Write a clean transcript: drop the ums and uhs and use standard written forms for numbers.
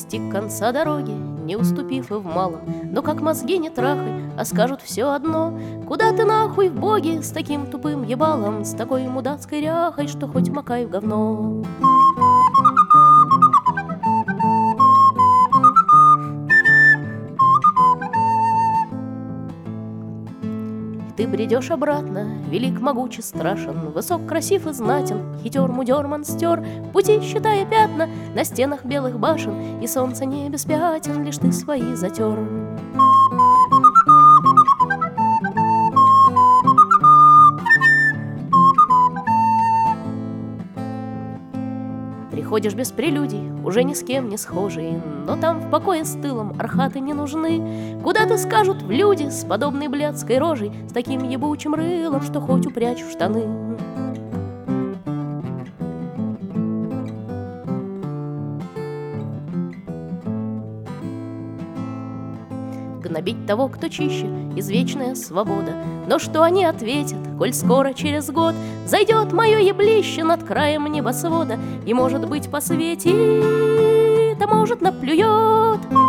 достиг конца дороги, не уступив и в малом. Но как мозги не трахай, а скажут все одно: куда ты нахуй в боги с таким тупым ебалом, с такой мудацкой ряхой, что хоть макай в говно. Ты бредешь обратно, велик, могуч и страшен, высок, красив и знатен, хитер, мудер, монстер, пути считая пятна на стенах белых башен, и солнце не беспятен, лишь ты свои затер. Приходишь без прелюдий, уже ни с кем не схожий, но там в покое с тылом архаты не нужны. Куда-то скажут в люди с подобной блядской рожей, с таким ебучим рылом, что хоть упрячь в штаны. Гнобить того, кто чище, извечная свобода. Но что они ответят, коль скоро через год зайдет мое еблище над краем небосвода, и, может быть, по свете, а может, наплюет.